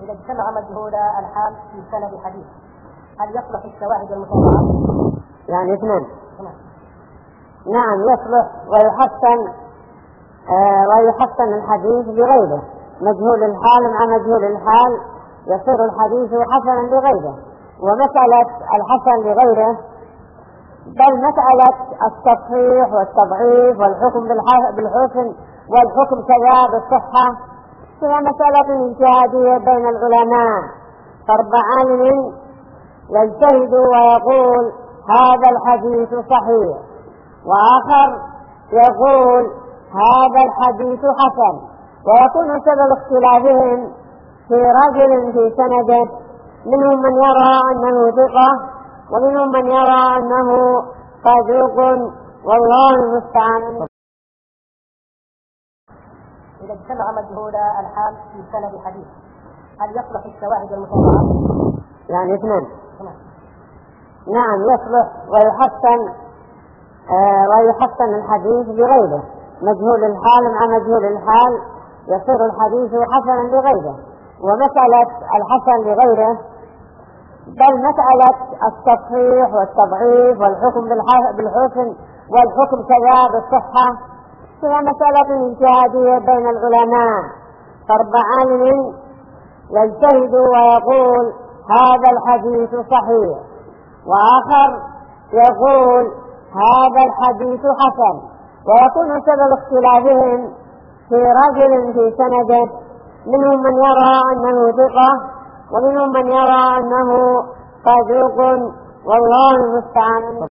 إذا اجتمع مجهول الحال في سند حديث هل يصلح الشواهد المتابعة؟ يعني اثنين. نعم يصلح ويحسن الحديث بغيره. مجهول الحال مع مجهول الحال يصير الحديث حسنا لغيره. ومسألة الحسن لغيره بل مسألة التصحيح والتضعيف والحكم بالحسن والحكم كذا بالصحة هي مسألة اجتهادية بين العلماء. فرب عالم يجتهد ويقول هذا الحديث صحيح، وآخر يقول هذا الحديث حسن، ويكون سبب اختلافهم في رجل في سنده، منهم من يرى أنه ثقة ومنهم من يرى أنه صدوق، والله المستعان. إذا اجتمع مجهول الحال في سند حديث هل يصلح الشواهد المتابعة؟ يعني اثنين. نعم يصلح ويحسن الحديث بغيره. مجهول الحال مع مجهول الحال يصير الحديث حسنا لغيره. ومسألة الحسن لغيره بل مسألة التصحيح والتضعيف والحكم بالحسن والحكم كذا بالصحة هي مسألة اجتهادية بين العلماء. فرب عالم يجتهد ويقول هذا الحديث صحيح، وآخر يقول هذا الحديث حسن، ويكون سبب اختلافهم في رجل في سنده، منهم من يرى أنه ثقة ومنهم من يرى أنه صدوق، والله المستعان.